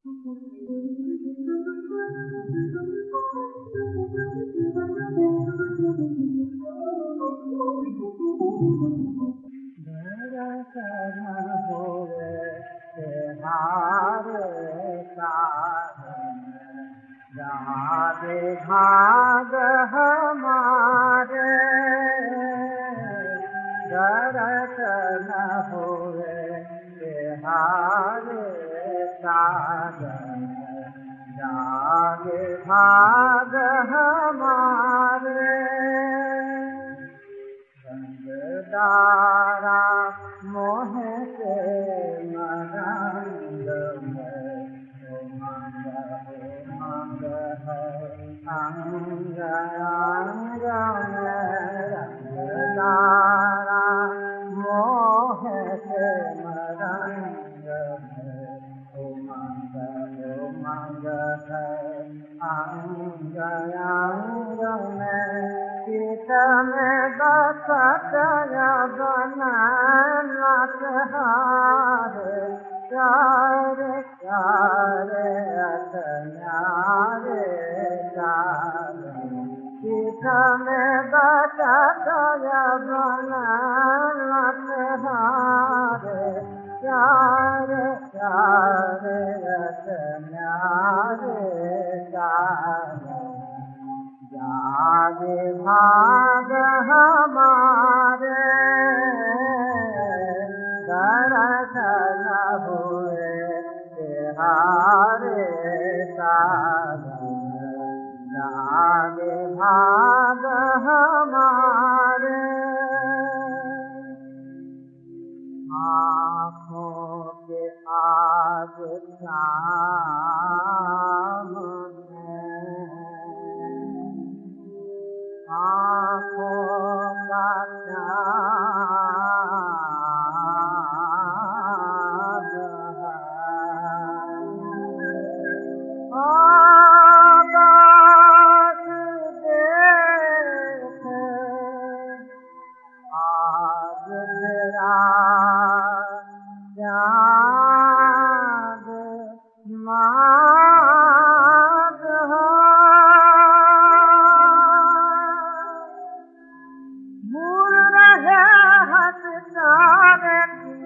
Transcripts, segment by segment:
दर्शन हुए तुम्हारे साजन, जागे भाग हमारे। दर्शन हुए तुम्हारे साजन, जागे भाग हमारे। रंगदारा मोह के मरंग में, उमंग उमंग है अंग अंग में। रंगदारा मोह के मरंग में, उमंग उमंग है अंग अंग में। चित में बसत बनत हारे, प्यारे प्यारे अतन्यारे प्यारे। चित में बसत बनत हारे, प्यारे प्यारे अतन्यारे प्यारे। जागे भाग हमारे, दर्शन हुए तुम्हारे साजन, जागे भाग हमारे। आँखों के आज शाम आँखों का चाँद है, आकाश देखे आज तेरा चाँद माद है। भूल रहे हैं सितारे,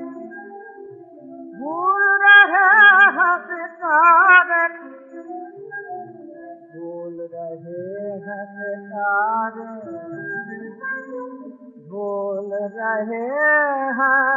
भूल रहे हैं सितारे, भूल रहे हैं सितारे, भूल रहे हैं